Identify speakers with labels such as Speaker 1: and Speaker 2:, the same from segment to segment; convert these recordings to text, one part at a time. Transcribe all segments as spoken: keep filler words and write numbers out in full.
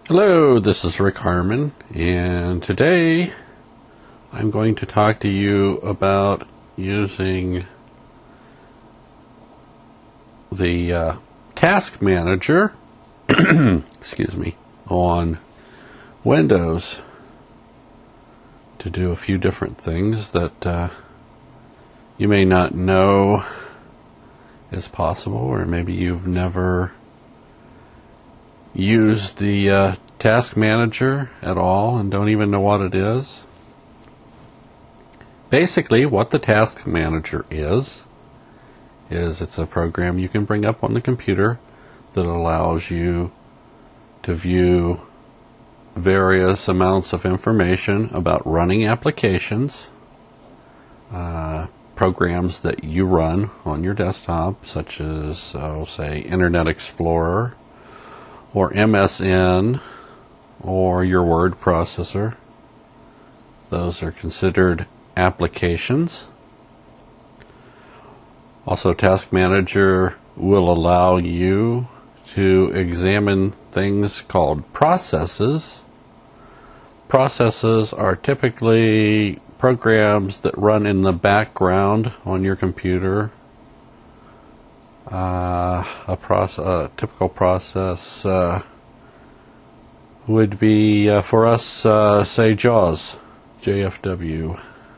Speaker 1: Hello, this is Rick Harmon, and today I'm going to talk to you about using the uh, Task Manager excuse me, on Windows to do a few different things that uh, you may not know is possible, or maybe you've never used the uh, Task Manager at all and don't even know what it is. Basically, what the Task Manager is, is it's a program you can bring up on the computer that allows you to view various amounts of information about running applications, uh, programs that you run on your desktop, such as, uh, say, Internet Explorer, or M S N, or your word processor. Those are considered applications. Also, Task Manager will allow you to examine things called processes. Processes are typically programs that run in the background on your computer. Uh, a, process, a typical process uh, would be, uh, for us, uh, say, JAWS, J F W,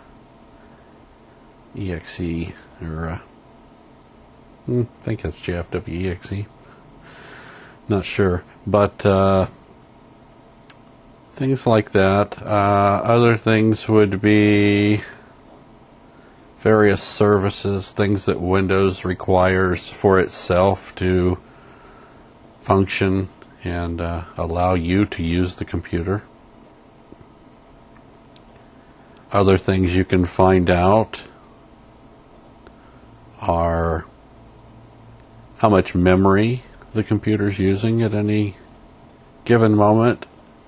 Speaker 1: E X E, or uh, I think it's J F W E X E. Not sure, but uh, things like that. Uh, other things would be various services, things that Windows requires for itself to function and uh, allow you to use the computer. Other things you can find out are how much memory the computer's using at any given moment.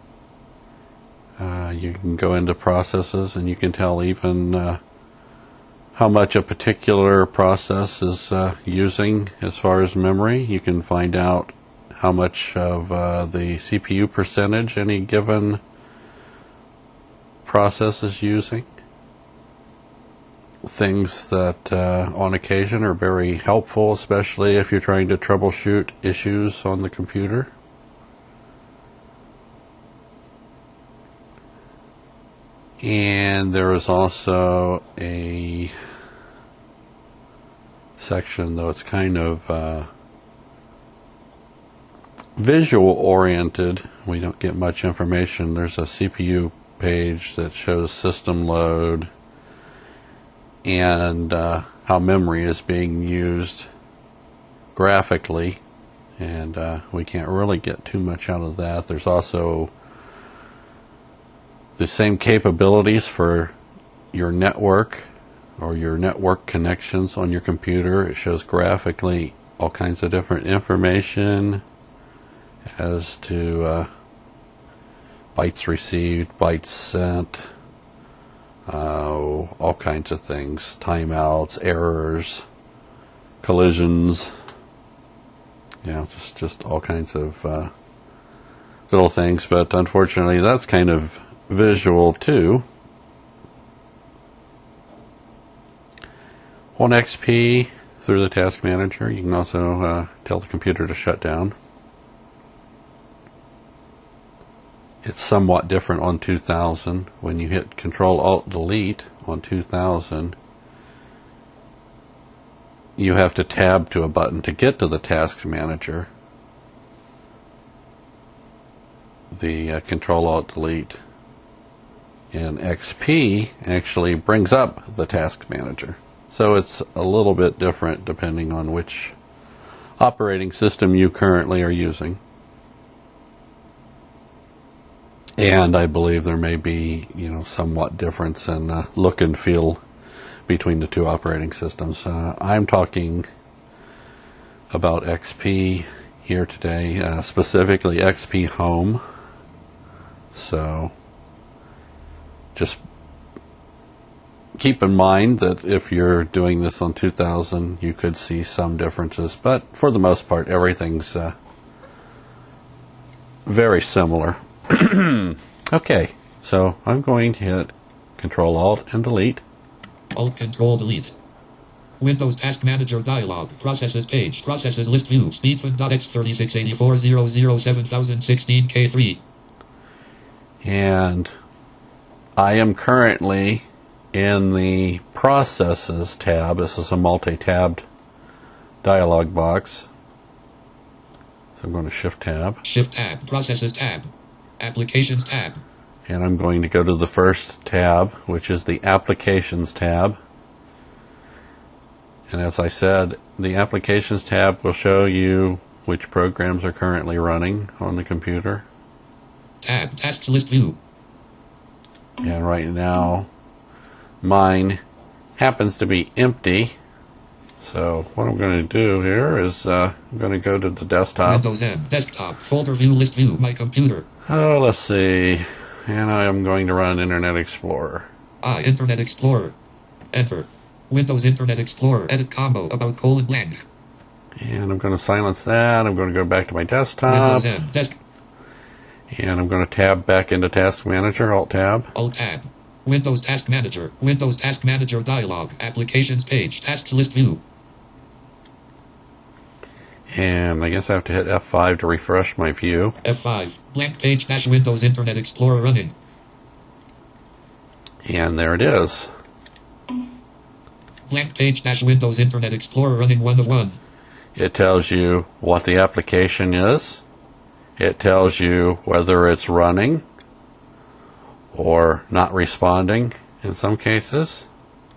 Speaker 1: Uh, you can go into processes and you can tell even uh, how much a particular process is uh, using as far as memory. You can find out how much of uh, the C P U percentage any given process is using. Things that uh, on occasion are very helpful, especially if you're trying to troubleshoot issues on the computer. And there is also a section, though it's kind of uh, visual oriented. We don't get much information. There's a C P U page that shows system load and uh, how memory is being used graphically, and uh, we can't really get too much out of that. There's also the same capabilities for your network or your network connections on your computer. It shows graphically all kinds of different information as to uh, bytes received, bytes sent, uh, all kinds of things, timeouts, errors, collisions, you know, just, just all kinds of uh, little things. But unfortunately, that's kind of visual too. On X P, through the Task Manager, you can also uh, tell the computer to shut down. It's somewhat different on two thousand. When you hit Control Alt Delete on two thousand, you have to tab to a button to get to the Task Manager. The uh, Control Alt Delete in X P actually brings up the Task Manager. So it's a little bit different depending on which operating system you currently are using. And I believe there may be, you know, somewhat difference in uh, look and feel between the two operating systems. Uh, I'm talking about X P here today, uh, specifically X P Home. So just keep in mind that if you're doing this on two thousand, you could see some differences, but for the most part, everything's uh, very similar. Okay, so I'm going to hit Control Alt and Delete.
Speaker 2: Alt Control Delete. Windows Task Manager dialog. Processes page. Processes list view. Speedfun.x thirty-six eighty-four zero zero seven thousand sixteen K three.
Speaker 1: And I am currently in the Processes tab. This is a multi-tabbed dialog box. So I'm going to Shift Tab.
Speaker 2: Shift Tab. Processes tab. Applications tab.
Speaker 1: And I'm going to go to the first tab, which is the Applications tab. And as I said, the Applications tab will show you which programs are currently running on the computer.
Speaker 2: Tab. Tasks list view.
Speaker 1: And right now, mine happens to be empty. So what I'm going to do here is uh, I'm going to go to the desktop.
Speaker 2: Windows M. Desktop. Folder view. List view. My computer.
Speaker 1: Oh, let's see. And I am going to run Internet Explorer.
Speaker 2: Ah, Internet Explorer. Enter. Windows Internet Explorer. Edit combo. About colon blank.
Speaker 1: And I'm going to silence that. I'm going to go back to my desktop.
Speaker 2: Windows M. Desk.
Speaker 1: And I'm going to tab back into Task Manager. Alt Tab.
Speaker 2: Alt Tab. Windows Task Manager. Windows Task Manager dialog. Applications page. Tasks list view.
Speaker 1: And I guess I have to hit F five to refresh my view.
Speaker 2: F five. Blank page dash Windows Internet Explorer running.
Speaker 1: And there it is.
Speaker 2: Blank page dash Windows Internet Explorer running one of one.
Speaker 1: It tells you what the application is. It tells you whether it's running or not responding in some cases.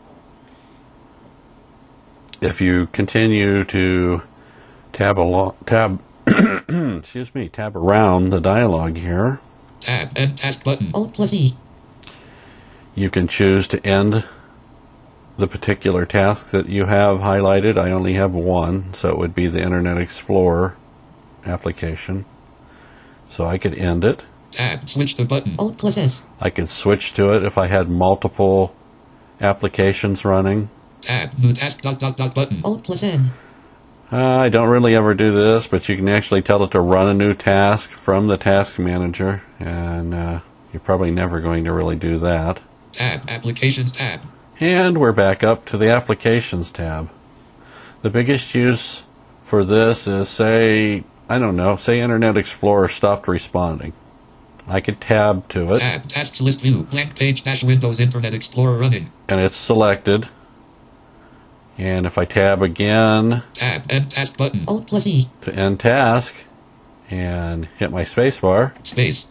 Speaker 1: If you continue to tab along, tab, excuse me, tab around the dialog here,
Speaker 2: tab end task button.
Speaker 3: Alt plus E.
Speaker 1: You can choose to end the particular task that you have highlighted. I only have one, so it would be the Internet Explorer application. So I could end it.
Speaker 2: Tab switch to button.
Speaker 3: Alt plus S.
Speaker 1: I could switch to it if I had multiple applications running.
Speaker 2: Tab new task dot dot dot button.
Speaker 3: Alt plus N.
Speaker 1: Uh, I don't really ever do this, but you can actually tell it to run a new task from the Task Manager, and uh, you're probably never going to really do that.
Speaker 2: Tab Applications tab.
Speaker 1: And we're back up to the Applications tab. The biggest use for this is, say, I don't know, say Internet Explorer stopped responding. I could tab to it.
Speaker 2: Tab Tasks list view. Blank page dash Windows Internet Explorer running.
Speaker 1: And it's selected. And if I tab again,
Speaker 2: tab end task button.
Speaker 3: Alt plus E.
Speaker 1: To end task, and hit my spacebar.
Speaker 2: Space.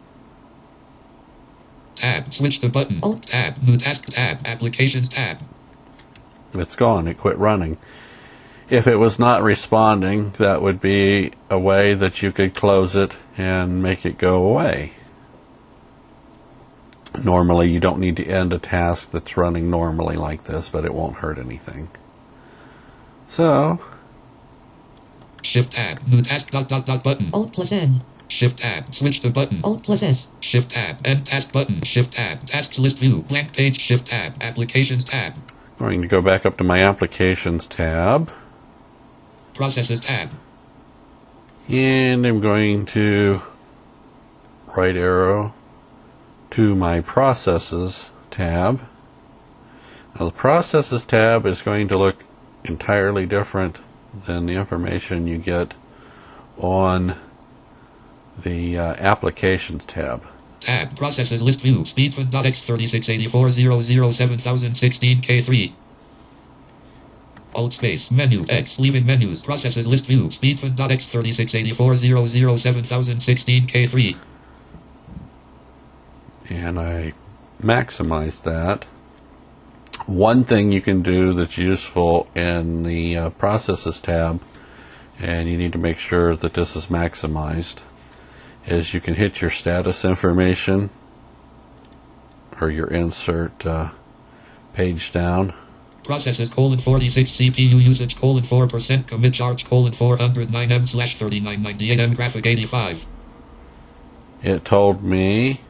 Speaker 2: Tab switch to button.
Speaker 3: Alt.
Speaker 2: Tab new task tab Applications tab.
Speaker 1: It's gone. It quit running. If it was not responding, that would be a way that you could close it and make it go away. Normally, you don't need to end a task that's running normally like this, but it won't hurt anything. So,
Speaker 2: Shift tab new task dot dot dot button.
Speaker 3: Alt plus N.
Speaker 2: Shift tab switch to button.
Speaker 3: Alt plus S.
Speaker 2: Shift tab end task button. Shift tab tasks list view. Blank page. Shift tab Applications tab.
Speaker 1: I'm going to go back up to my Applications tab.
Speaker 2: Processes tab.
Speaker 1: And I'm going to right arrow to my Processes tab. Now the Processes tab is going to look entirely different than the information you get on the uh, Applications tab.
Speaker 2: Tab Processes list view. Speedfun.x thirty-six eighty-four zero zero seven thousand sixteen K three. Alt space menu X leaving menus. Processes list view. Speedfun.x thirty-six eighty-four zero zero seven thousand sixteen K three.
Speaker 1: And I maximize that. One thing you can do that's useful in the uh, Processes tab, and you need to make sure that this is maximized, is you can hit your status information or your insert uh, page down.
Speaker 2: Processes colon forty-six C P U usage colon four percent commit charge colon four oh nine M slash thirty-nine ninety-eight M graphic eighty-five.
Speaker 1: It told me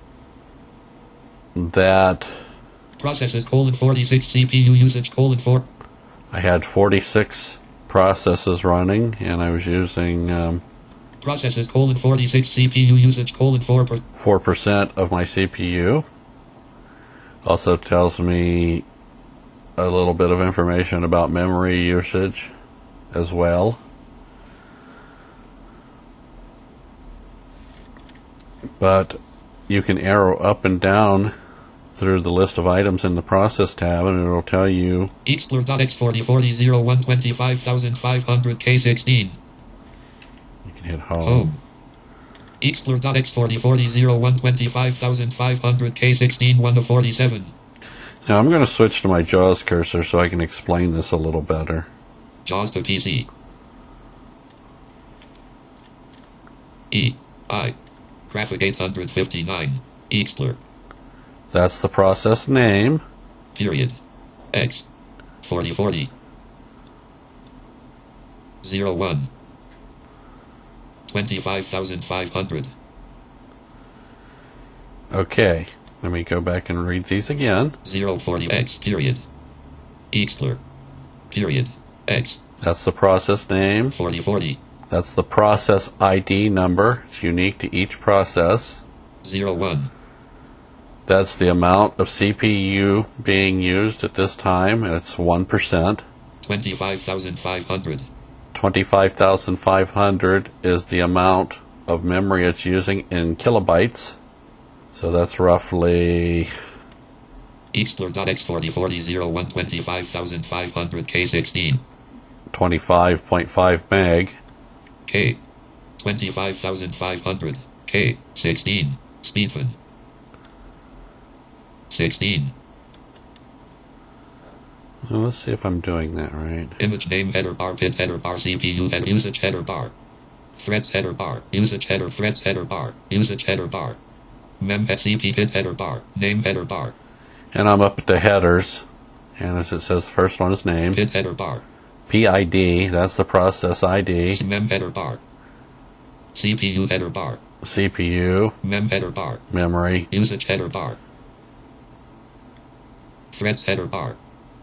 Speaker 1: that
Speaker 2: Processes colon forty-six C P U usage colon four.
Speaker 1: I had forty-six processes running, and I was using um,
Speaker 2: Processes colon forty-six C P U usage colon four percent.
Speaker 1: four percent of my C P U. Also tells me a little bit of information about memory usage as well. But you can arrow up and down through the list of items in the process tab, and it'll tell you
Speaker 2: Explorer.x forty forty zero one twenty-five thousand five hundred K sixteen.
Speaker 1: You can hit home.
Speaker 2: Home. Explorer.x forty forty zero one twenty-five thousand five hundred K sixteen one of forty-seven.
Speaker 1: Now I'm going to switch to my JAWS cursor so I can explain this a little better.
Speaker 2: JAWS to P C. E. I. Graphic eight fifty-nine. Explorer.
Speaker 1: That's the process name.
Speaker 2: Period. X. forty forty. zero one. twenty-five thousand five hundred.
Speaker 1: Okay, let me go back and read these again.
Speaker 2: zero forty X. Period. Explorer. Period. X.
Speaker 1: That's the process name.
Speaker 2: forty forty.
Speaker 1: That's the process I D number. It's unique to each process.
Speaker 2: zero one.
Speaker 1: That's the amount of C P U being used at this time, and it's one percent.
Speaker 2: twenty-five thousand five hundred.
Speaker 1: twenty-five thousand five hundred is the amount of memory it's using in kilobytes. So that's roughly
Speaker 2: Explorer.x forty forty zero one twenty-five thousand five hundred K sixteen.
Speaker 1: twenty-five point five meg.
Speaker 2: K. twenty-five thousand five hundred. K. sixteen. Speedfin. sixteen.
Speaker 1: Well, let's see if I'm doing that right.
Speaker 2: Image name header bar, pit header bar, C P U header, usage header bar. Threads header bar, usage header, threads header bar, usage header bar. Mem C P pit header bar, name header bar.
Speaker 1: And I'm up at the headers. And as it says, the first one is name.
Speaker 2: Pit header bar.
Speaker 1: P I D, that's the process I D.
Speaker 2: Mem header bar. C P U header bar.
Speaker 1: C P U.
Speaker 2: Mem header bar.
Speaker 1: Memory.
Speaker 2: Usage header bar. Threads header bar.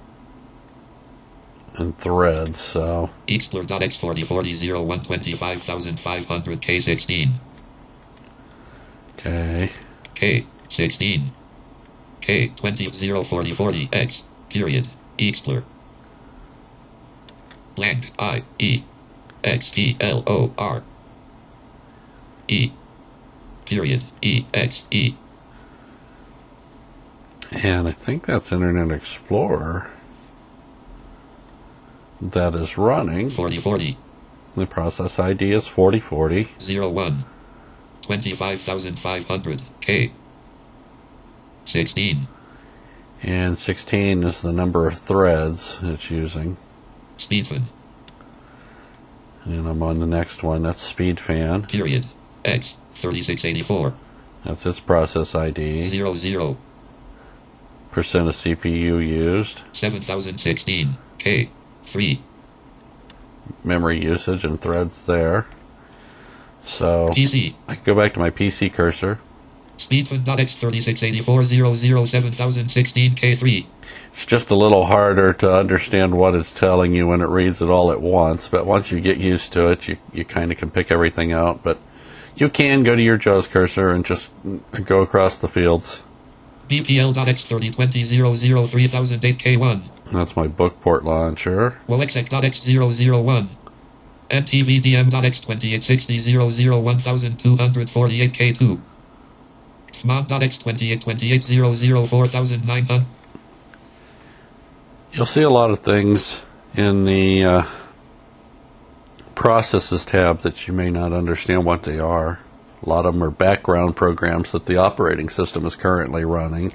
Speaker 1: And threads, so.
Speaker 2: Explorer.x forty forty zero one twenty-five thousand five hundred K sixteen.
Speaker 1: Okay.
Speaker 2: K. sixteen. K. twenty zero forty forty X. Period. Explorer. Blank. I. E. X. E. L. O. R. E. Period. E. X. E.
Speaker 1: And I think that's Internet Explorer that is running.
Speaker 2: forty forty.
Speaker 1: The process I D is forty forty.
Speaker 2: zero one. twenty-five thousand five hundred K. sixteen.
Speaker 1: And sixteen is the number of threads it's using.
Speaker 2: Speedfin.
Speaker 1: And I'm on the next one. That's SpeedFan.
Speaker 2: Period. X. thirty-six eighty-four.
Speaker 1: That's its process I D.
Speaker 2: zero zero.
Speaker 1: Percent of C P U used.
Speaker 2: seven thousand sixteen K. three.
Speaker 1: Memory usage and threads there. So
Speaker 2: P C.
Speaker 1: I can go back to my P C cursor.
Speaker 2: Speedfin.x thirty-six eighty-four zero zero seven thousand sixteen K three.
Speaker 1: It's just a little harder to understand what it's telling you when it reads it all at once, but once you get used to it, you, you kind of can pick everything out. But you can go to your JAWS cursor and just go across the fields.
Speaker 2: B P L.x thirty twenty zero zero three thousand eight K one.
Speaker 1: That's my bookport launcher.
Speaker 2: Woexec.x zero zero one. M T V D M.x twenty-eight sixty zero zero one thousand two hundred forty-eight K two. F M O D.x twenty-eight twenty-eight zero zero four thousand nine hundred.
Speaker 1: You'll see a lot of things in the uh, Processes tab that you may not understand what they are. A lot of them are background programs that the operating system is currently running.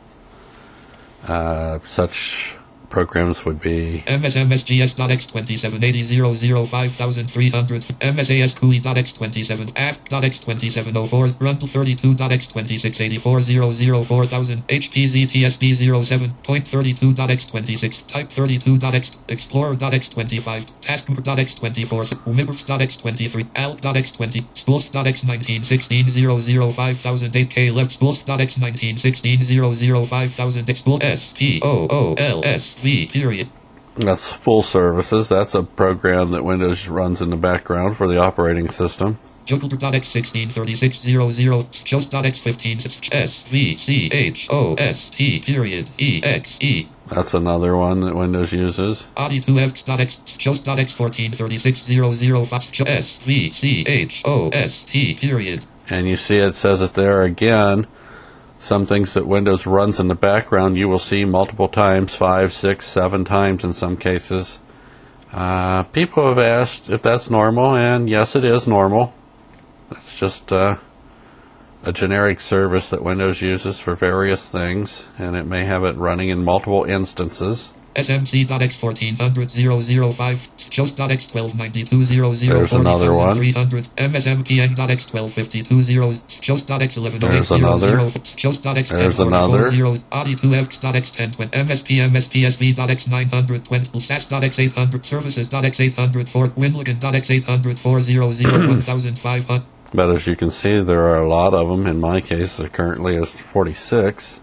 Speaker 1: Uh, such programs would be
Speaker 2: M S M S G S.x twenty-seven eighty zero zero five thousand three hundred. M S A S C U I.x twenty-seven. A F P.x twenty-seven oh four. Run thirty-two.x twenty-six eighty-four zero zero four thousand. H P Z T S P zero seven point thirty-two.x twenty-six. Type thirty-two.x. Explorer.x twenty-five. Taskmap.x twenty-four. Umibux.x twenty-three. Alp.x twenty. Spools.x nineteen sixteen zero zero five thousand eight K left. Spools.x nineteen sixteen zero zero five thousand eight. Spool S P O O L S V. Period.
Speaker 1: That's Spool Services. That's a program that Windows runs in the background for the operating system.
Speaker 2: Jupyter.x sixteen thirty-six zero zero, Shows.x fifteen S V C H O S T period E X E.
Speaker 1: That's another one that Windows uses.
Speaker 2: Audi two X.x, Shows.x fourteen thirty-six zero zero, S V C H O S T period.
Speaker 1: And you see it says it there again. Some things that Windows runs in the background you will see multiple times, five, six, seven times in some cases. Uh, people have asked if that's normal, and yes, it is normal. It's just uh, a generic service that Windows uses for various things, and it may have it running in multiple instances.
Speaker 2: S M C.x fourteen hundred zero zero five, Shows.x twelve ninety-two zero zero
Speaker 1: There's another one.
Speaker 2: three hundred, M S M P N.x twelve fifty-two zero, Shows.x eleven oh eight
Speaker 1: There's another.
Speaker 2: Shows.x
Speaker 1: There's another.
Speaker 2: Audi two X.x ten twenty, M S P M S P S V.x nine hundred twenty, S A S.x eight hundred, Services.x eight hundred four, Winlogan.x eight hundred four hundred one thousand five hundred.
Speaker 1: But as you can see, there are a lot of them. In my case, there currently is forty-six.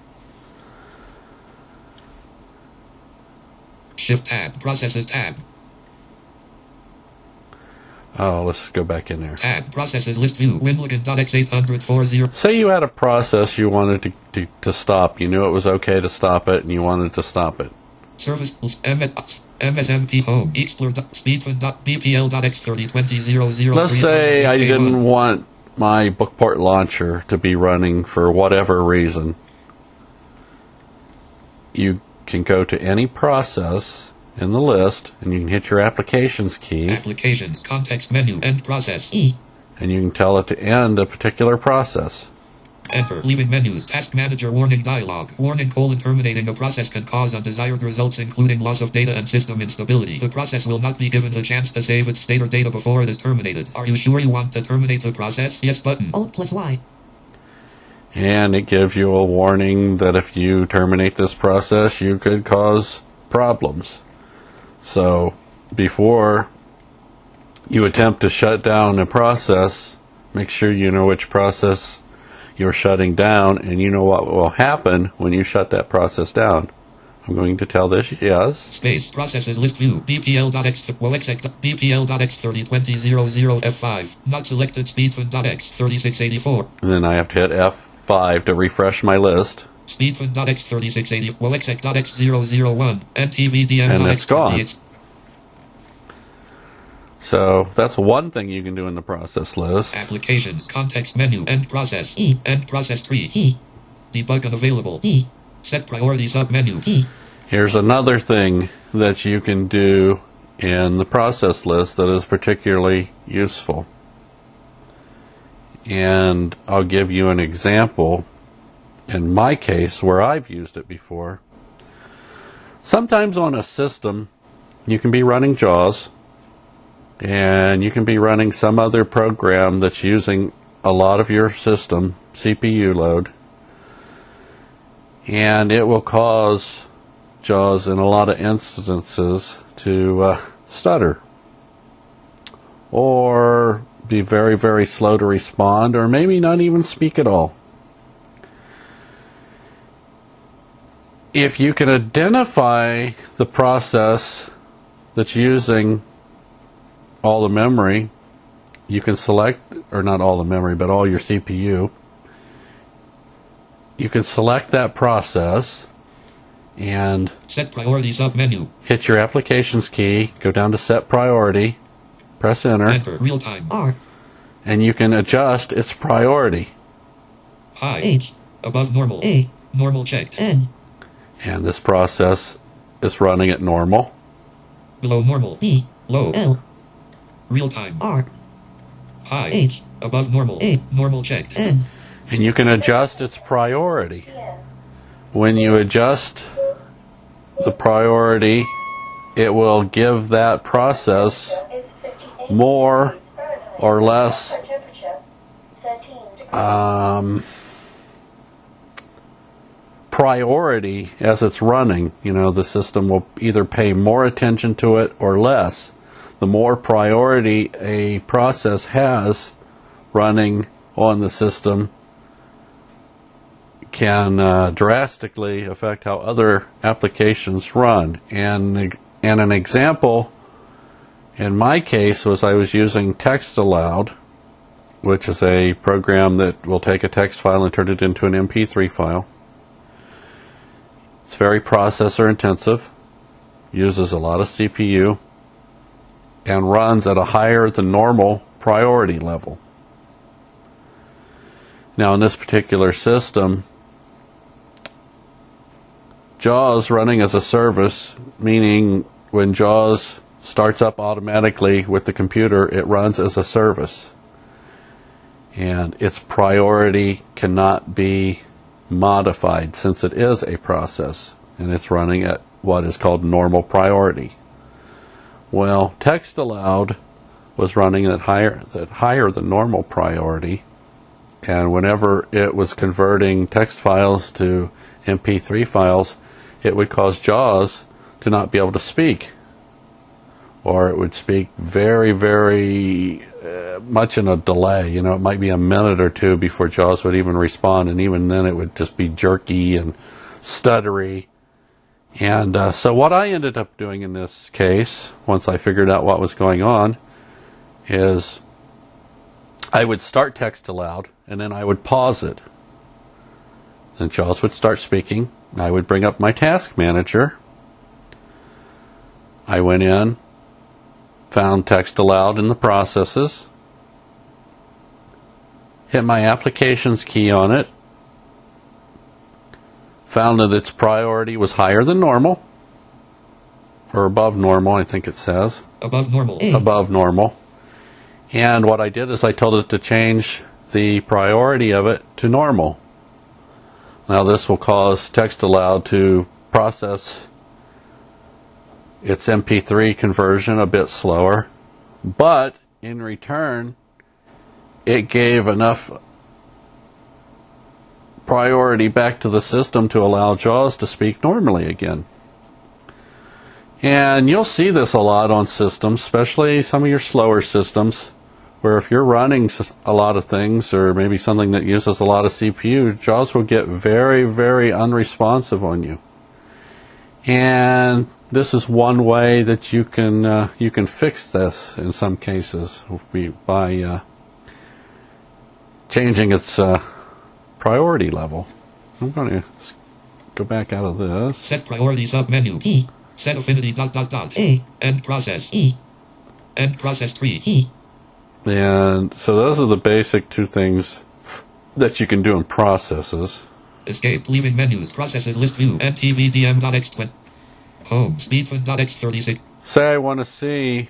Speaker 2: Shift tab, processes tab.
Speaker 1: Oh, let's go back in there.
Speaker 2: Tab, processes list view, Winlogan.x eight hundred forty.
Speaker 1: Say you had a process you wanted to, to, to stop. You knew it was okay to stop it, and you wanted to stop it.
Speaker 2: Service M S M P home, Explorer, Speedfun.bpl.x thirty twenty zero zero.
Speaker 1: Let's say I didn't want my Bookport launcher to be running for whatever reason. You can go to any process in the list, and you can hit your applications key.
Speaker 2: Applications, context menu, end process. E.
Speaker 1: And you can tell it to end a particular process.
Speaker 2: Enter. Leaving menus. Task manager warning dialog. Warning colon terminating a process can cause undesired results including loss of data and system instability. The process will not be given the chance to save its state or data before it is terminated. Are you sure you want to terminate the process? Yes button. Alt plus Y.
Speaker 1: And it gives you a warning that if you terminate this process, you could cause problems. So before you attempt to shut down a process, make sure you know which process you're shutting down, and you know what will happen when you shut that process down. I'm going to tell this yes.
Speaker 2: Space processes list view bpl.x bpl.x thirty twenty zero zero F five not selected speedfun.x thirty-six eighty-four.
Speaker 1: And then I have to hit F five to refresh my list.
Speaker 2: Speedfun.x thirty-six eighty woexec.x zero zero one N T V D M.
Speaker 1: And it's gone. So that's one thing you can do in the process list.
Speaker 2: Applications, context menu, end process, E. End process tree, E. Debug unavailable, E. Set priority submenu, E.
Speaker 1: Here's another thing that you can do in the process list that is particularly useful. And I'll give you an example in my case where I've used it before. Sometimes on a system, you can be running JAWS, and you can be running some other program that's using a lot of your system C P U load, and it will cause JAWS in a lot of instances to uh, stutter or be very, very slow to respond, or maybe not even speak at all. If you can identify the process that's using all the memory, you can select, or not all the memory, but all your C P U. You can select that process and
Speaker 2: set priority submenu.
Speaker 1: Hit your applications key, go down to set priority, press enter,
Speaker 2: enter real time R,
Speaker 1: and you can adjust its priority.
Speaker 2: High H, above normal A, normal checked N.
Speaker 1: And this process is running at normal.
Speaker 2: Below normal B, low L. Real time R. High H. Above normal A. Normal checked N.
Speaker 1: And you can adjust its priority. When you adjust the priority, it will give that process more or less um, priority as it's running. You know, the system will either pay more attention to it or less. The more priority a process has running on the system can uh, drastically affect how other applications run. And, and an example in my case was I was using text aloud, which is a program that will take a text file and turn it into an M P three file. It's very processor intensive, uses a lot of C P U, and runs at a higher than normal priority level. Now, in this particular system, JAWS running as a service, meaning when JAWS starts up automatically with the computer, it runs as a service. And its priority cannot be modified since it is a process, and it's running at what is called normal priority. Well, Text Aloud was running at higher, at higher than normal priority, and whenever it was converting text files to M P three files, it would cause JAWS to not be able to speak, or it would speak very, very uh, much in a delay. You know, it might be a minute or two before JAWS would even respond, and even then it would just be jerky and stuttery. And uh, so what I ended up doing in this case, once I figured out what was going on, is I would start Text Aloud, and then I would pause it. Then JAWS would start speaking. I would bring up my task manager. I went in, found Text Aloud in the processes, hit my applications key on it, found that its priority was higher than normal, or above normal, I think it says.
Speaker 2: Above normal.
Speaker 1: Above normal. And what I did is I told it to change the priority of it to normal. Now this will cause Text Aloud to process its M P three conversion a bit slower, but in return it gave enough priority back to the system to allow JAWS to speak normally again. And you'll see this a lot on systems, especially some of your slower systems, where if you're running a lot of things, or maybe something that uses a lot of C P U, JAWS will get very, very unresponsive on you. And this is one way that you can uh, you can fix this in some cases by uh, changing its uh, priority level. I'm going to go back out of this.
Speaker 2: Set priority submenu.
Speaker 3: E.
Speaker 2: Set affinity dot dot dot.
Speaker 3: A.
Speaker 2: End process.
Speaker 3: E.
Speaker 2: End process three.
Speaker 3: E.
Speaker 1: And so those are the basic two things that you can do in processes.
Speaker 2: Escape. Leaving menus. Processes list view. N T V D M dot X twenty. Home. Speedfun dot X thirty-six.
Speaker 1: Say I want to see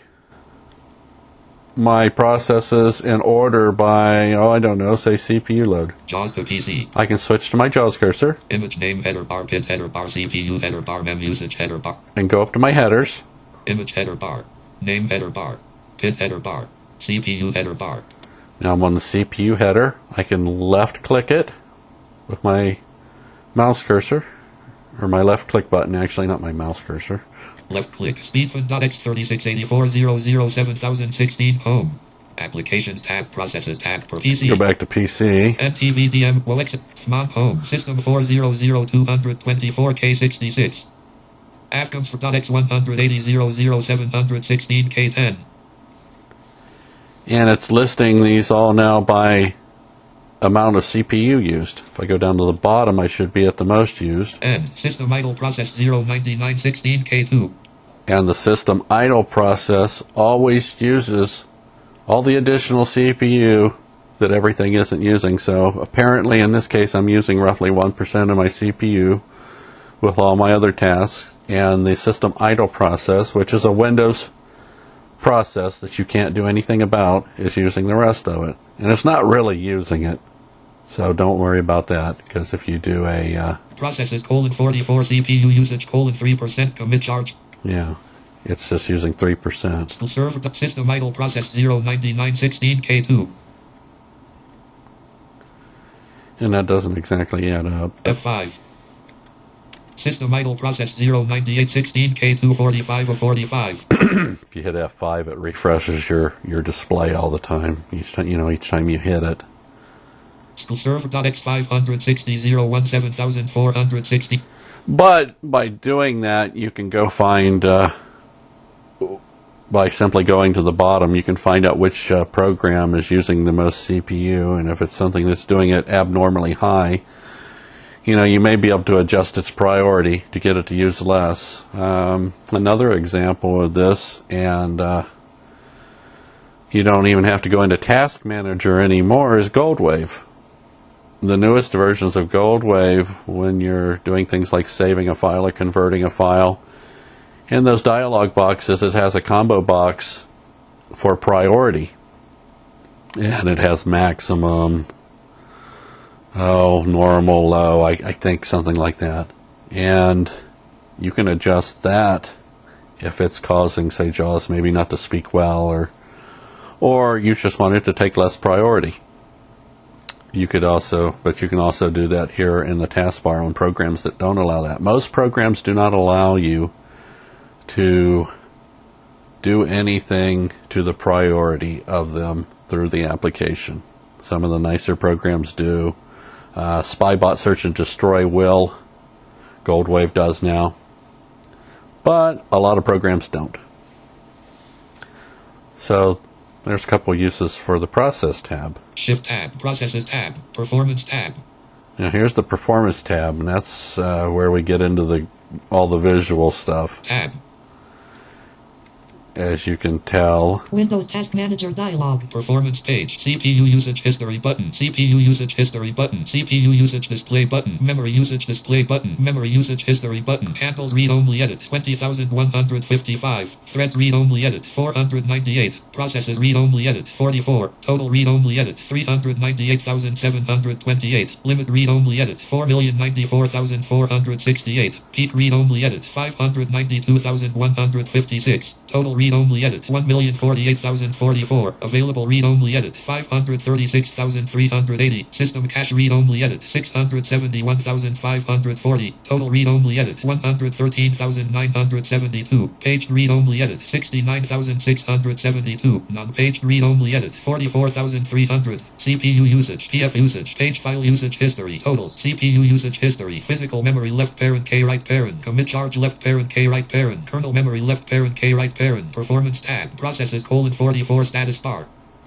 Speaker 1: my processes in order by, oh, I don't know, say C P U load.
Speaker 2: JAWS to P C.
Speaker 1: I can switch to my JAWS cursor
Speaker 2: Image name header bar. Pit header bar. C P U header bar. Mem usage header bar.
Speaker 1: and go up to my headers.
Speaker 2: Image header bar. Name header bar. Pit header bar. C P U header bar.
Speaker 1: Now I'm on the C P U header. I can left click it with my mouse cursor, or my left click button, actually, not my mouse cursor.
Speaker 2: Left click. Speedfun dot X thirty-six eighty-four zero zero seven thousand sixteen. Home. Applications tab. Processes tab per P C.
Speaker 1: Go back to P C.
Speaker 2: N T V D M. Well, exit. Mon home. System four zero zero two twenty-four K sixty-six. Afcoms for dot X one eighty zero zero seven sixteen K ten.
Speaker 1: And it's listing these all now by amount of C P U used. If I go down to the bottom, I should be at the most used.
Speaker 2: And system idle process zero ninety-nine sixteen K two.
Speaker 1: And the system idle process always uses all the additional C P U that everything isn't using. So apparently in this case I'm using roughly one percent of my C P U with all my other tasks. And the system idle process, which is a Windows process that you can't do anything about, is using the rest of it. And it's not really using it. So don't worry about that, because if you do a... Uh,
Speaker 2: Processes colon forty-four C P U usage colon three percent commit charge.
Speaker 1: yeah, it's just using three percent.
Speaker 2: School server system idle process zero ninety-nine sixteen K two.
Speaker 1: And that doesn't exactly add up.
Speaker 2: F five. System idle process zero ninety-eight sixteen K two forty-five of forty-five.
Speaker 1: If you hit F five, it refreshes your, your display all the time. Each time, you know, each time you hit it.
Speaker 2: School server dot X five sixty zero one seven four sixty.
Speaker 1: But by doing that, you can go find uh, by simply going to the bottom, you can find out which uh, program is using the most C P U, and if it's something that's doing it abnormally high, you know, you may be able to adjust its priority to get it to use less. Um, another example of this, and uh, you don't even have to go into Task Manager anymore, is Goldwave. The newest versions of Goldwave, when you're doing things like saving a file or converting a file, in those dialog boxes, it has a combo box for priority. And it has maximum, oh, normal, low, I, I think something like that. And you can adjust that if it's causing, say, JAWS maybe not to speak well, or or you just want it to take less priority. You could also, but you can also do that here in the taskbar on programs that don't allow that. Most programs do not allow you to do anything to the priority of them through the application. Some of the nicer programs do. Uh, Spybot Search and Destroy will. Goldwave does now. But a lot of programs don't. So there's a couple uses for the Process tab.
Speaker 2: Shift tab, Processes tab, Performance tab.
Speaker 1: Now here's the Performance tab, and that's uh, where we get into the all the visual stuff.
Speaker 2: Tab.
Speaker 1: As you can tell,
Speaker 3: Windows Task Manager dialog.
Speaker 2: Performance page. C P U usage history button. C P U usage history button. C P U usage display button. Memory usage display button. Memory usage history button. Handles read-only edit twenty thousand one hundred fifty-five. Threads read-only edit four hundred ninety-eight. Processes read-only edit forty-four. Total read-only edit three hundred ninety-eight thousand seven hundred twenty-eight. Limit read-only edit four million ninety-four thousand four hundred sixty-eight. Peak read-only edit five hundred ninety-two thousand one hundred fifty-six. Total read-only edit one million forty-eight thousand forty-four. Available read-only edit five hundred thirty-six thousand three hundred eighty. System cache read-only edit six hundred seventy-one thousand five hundred forty. Total read-only edit one hundred thirteen thousand nine hundred seventy-two. Paged read-only edit sixty-nine thousand six hundred seventy-two. Non-paged read-only edit forty-four thousand three hundred. C P U usage, P F usage, page file usage history, totals, C P U usage history, physical memory left parent K right parent, commit charge left parent K right parent, kernel memory left parent K right parent, performance tab, processes colon forty-four status bar.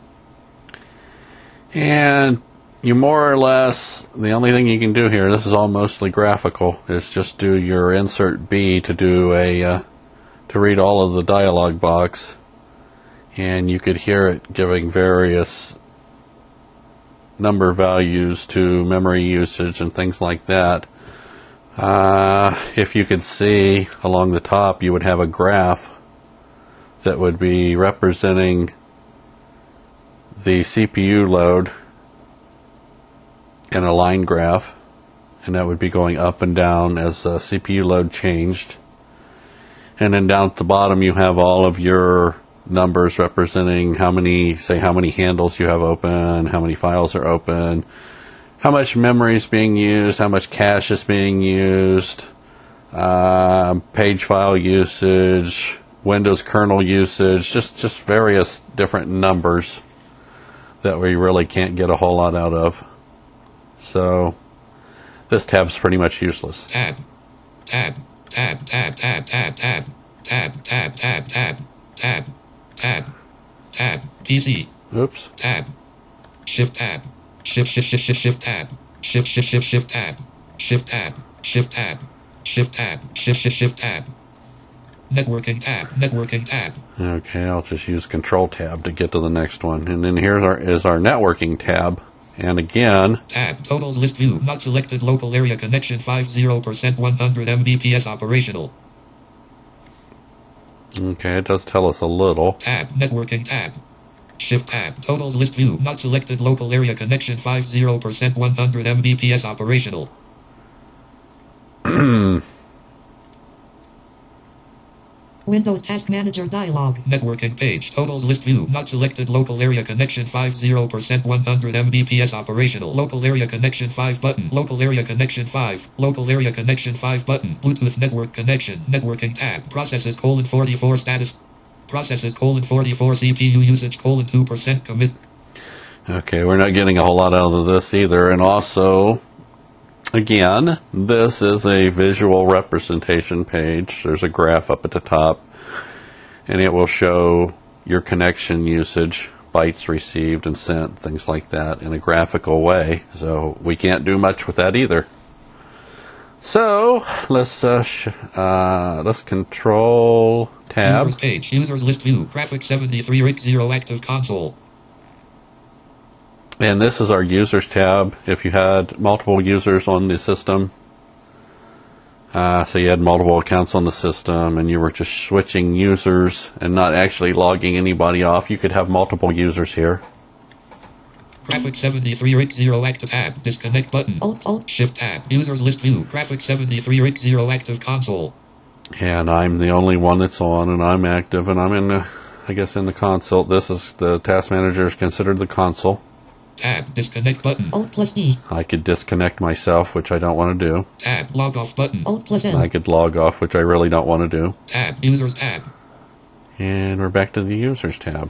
Speaker 1: and you more or less, the only thing you can do here, this is all mostly graphical, is just do your insert B to do a uh, to read all of the dialog box, and you could hear it giving various number values to memory usage and things like that. Uh, if you could see along the top, you would have a graph that would be representing the C P U load in a line graph, and that would be going up and down as the C P U load changed. And then down at the bottom you have all of your numbers representing how many, say how many handles you have open, how many files are open, how much memory is being used, how much cache is being used, uh, page file usage, Windows kernel usage, just, just various different numbers that we really can't get a whole lot out of. So this tab's pretty much useless.
Speaker 2: Tab, tab, tab, tab, tab, tab, tab, tab, tab, tab, tab, tab, tab, tab, P C.
Speaker 1: Oops.
Speaker 2: Tab, shift tab, shift shift shift shift shift tab, shift shift shift shift tab, shift tab, shift tab, shift tab, shift shift shift tab. Networking tab, networking tab.
Speaker 1: Okay, I'll just use Control Tab to get to the next one. And then here our, is our networking tab. And again,
Speaker 2: tab, totals list view, not selected, local area connection fifty percent one hundred megabits per second operational.
Speaker 1: okay, it does tell us a little.
Speaker 2: Tab, networking tab. Shift tab, totals list view, not selected, local area connection fifty percent one hundred megabits per second operational.
Speaker 3: Windows Task Manager dialog.
Speaker 2: Networking page. Totals list view. Not selected. Local area connection fifty percent one hundred megabits per second operational. Local area connection five button. Local area connection five. Local area connection five button. Bluetooth network connection. Networking tab. Processes colon forty-four status. Processes colon forty-four C P U usage colon two percent commit.
Speaker 1: Okay, we're not getting a whole lot out of this either. And also, again, this is a visual representation page. There's a graph up at the top. and it will show your connection usage, bytes received and sent, things like that, in a graphical way. So we can't do much with that either. So let's uh, sh- uh, let's control tab.
Speaker 2: Users page. Users list view. Graphic seventy-three R I C zero active console.
Speaker 1: And this is our users tab. If you had multiple users on the system, uh, so you had multiple accounts on the system and you were just switching users and not actually logging anybody off, you could have multiple users here.
Speaker 2: Graphic seventy-three R I C zero active tab. Disconnect button.
Speaker 3: Alt, Alt,
Speaker 2: Shift tab. Users list view. Graphic seventy-three R I C zero active console.
Speaker 1: And I'm the only one that's on, and I'm active, and I'm in the, I guess, in the console. This is the task manager is considered the console.
Speaker 2: Tab. Disconnect button.
Speaker 3: Alt plus D,
Speaker 1: I could disconnect myself, which I don't want to do.
Speaker 2: Tab. Log off button.
Speaker 3: Alt plus
Speaker 1: I
Speaker 3: L,
Speaker 1: could log off, which I really don't want to do.
Speaker 2: Tab. Users tab.
Speaker 1: And we're back to the users tab.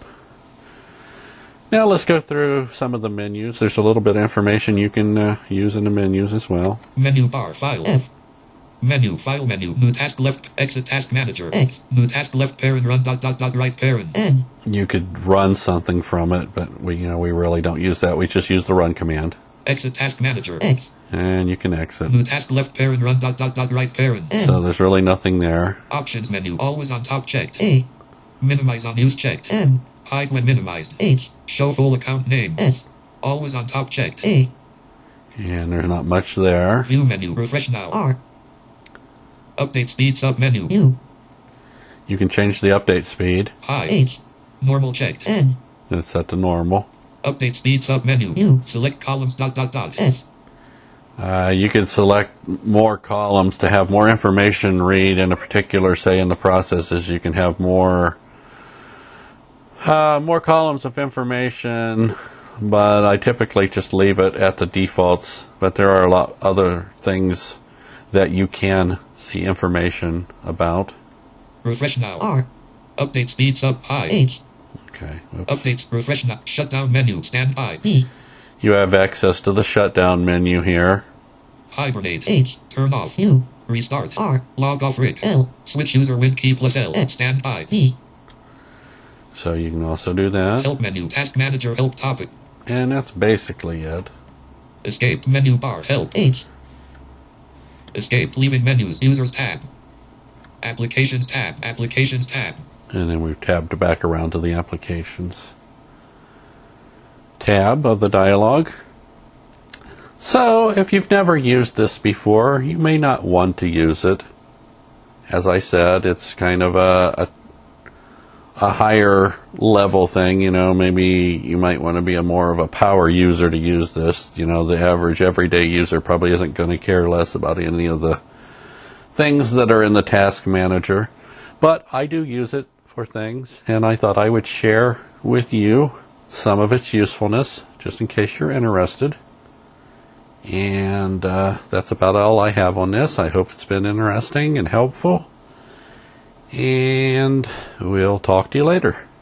Speaker 1: Now let's go through some of the menus. There's a little bit of information you can uh, use in the menus as well.
Speaker 2: Menu bar. File.
Speaker 3: F,
Speaker 2: Menu. File menu. New task left. Exit task manager.
Speaker 3: X,
Speaker 2: New task left parent. Run dot dot dot right parent.
Speaker 3: N,
Speaker 1: You could run something from it, but we, you know, we really don't use that. We just use the run command.
Speaker 2: Exit task manager.
Speaker 3: X,
Speaker 1: And you can exit.
Speaker 2: New task left parent. Run dot dot dot right parent.
Speaker 3: N,
Speaker 1: So there's really nothing there.
Speaker 2: Options menu. Always on top checked.
Speaker 3: A,
Speaker 2: Minimize unused checked.
Speaker 3: M,
Speaker 2: Hide when minimized.
Speaker 3: H,
Speaker 2: Show full account name.
Speaker 3: S,
Speaker 2: Always on top checked.
Speaker 3: A,
Speaker 1: And there's not much there.
Speaker 2: View menu. Refresh now.
Speaker 3: R,
Speaker 2: Update speed sub menu.
Speaker 3: U,
Speaker 1: You can change the update speed.
Speaker 2: High.
Speaker 3: H,
Speaker 2: Normal checked.
Speaker 3: N,
Speaker 1: It's set to normal.
Speaker 2: Update speed sub menu.
Speaker 3: U,
Speaker 2: Select columns dot dot dot.
Speaker 3: S,
Speaker 1: Uh, you could select more columns to have more information read in a particular, say in the processes. You can have more uh, more columns of information, but I typically just leave it at the defaults. But there are a lot other things that you can see information about.
Speaker 2: Refresh now.
Speaker 3: R,
Speaker 2: Update speed sub high.
Speaker 3: H,
Speaker 1: Okay. Oops.
Speaker 2: Updates. Refresh now. Shutdown menu. Stand by.
Speaker 3: B,
Speaker 1: You have access to the shutdown menu here.
Speaker 2: Hibernate.
Speaker 3: H,
Speaker 2: Turn off.
Speaker 3: U,
Speaker 2: Restart.
Speaker 3: R,
Speaker 2: Log off rig.
Speaker 3: L,
Speaker 2: Switch user win key plus L.
Speaker 3: X.
Speaker 2: Stand by.
Speaker 3: V,
Speaker 1: So you can also do that.
Speaker 2: Help menu. Task manager. Help topic.
Speaker 1: And that's basically it.
Speaker 2: Escape menu bar. Help.
Speaker 3: H,
Speaker 2: Escape. Leaving menus. Users tab. Applications tab. Applications tab.
Speaker 1: And then we've tabbed back around to the applications tab of the dialog. So, if you've never used this before, you may not want to use it. As I said, it's kind of a, a, a higher level thing, you know, maybe you might want to be a more of a power user to use this. You know, the average everyday user probably isn't going to care less about any of the things that are in the task manager. But I do use it for things, and I thought I would share with you some of its usefulness, just in case you're interested. And uh, that's about all I have on this. I hope it's been interesting and helpful. And we'll talk to you later.